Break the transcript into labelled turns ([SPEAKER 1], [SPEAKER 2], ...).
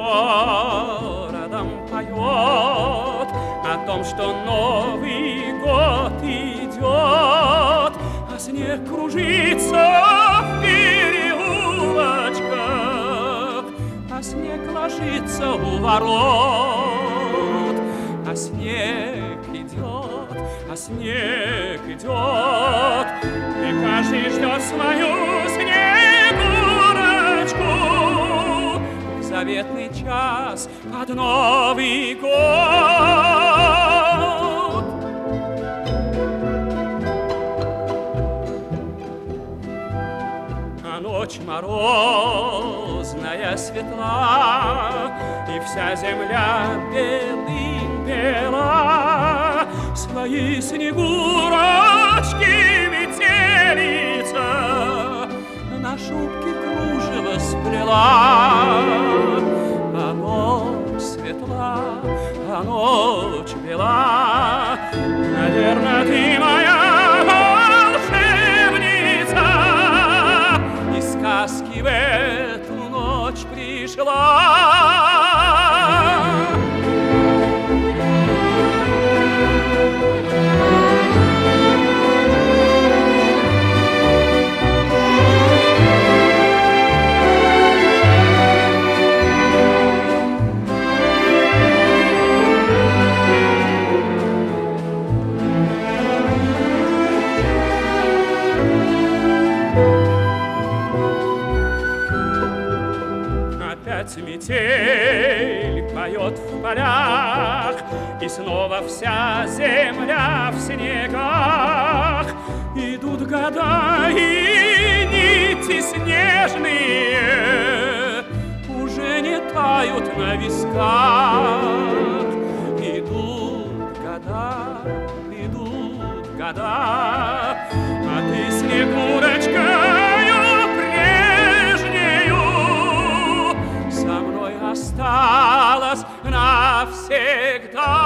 [SPEAKER 1] городом поет о том, что Новый год идет, а снег кружится в переулочках, а снег ложится у ворот, а снег идет, а снег идет, и каждый ждет свою снегурочку в заветный час под Новый год. А ночь морозная светла, и вся земля белым бела, свои снегурочки метелица на шубке кружево сплела. А ночь светла, а ночь бела, наверно, ты моя волшебница, и сказки в эту ночь пришла. Опять метель поет в полях, и снова вся земля в снегах. Идут года, и нити снежные уже не тают на висках. Идут года, а ты, снегурочкою прежнею, со мной осталась навсегда.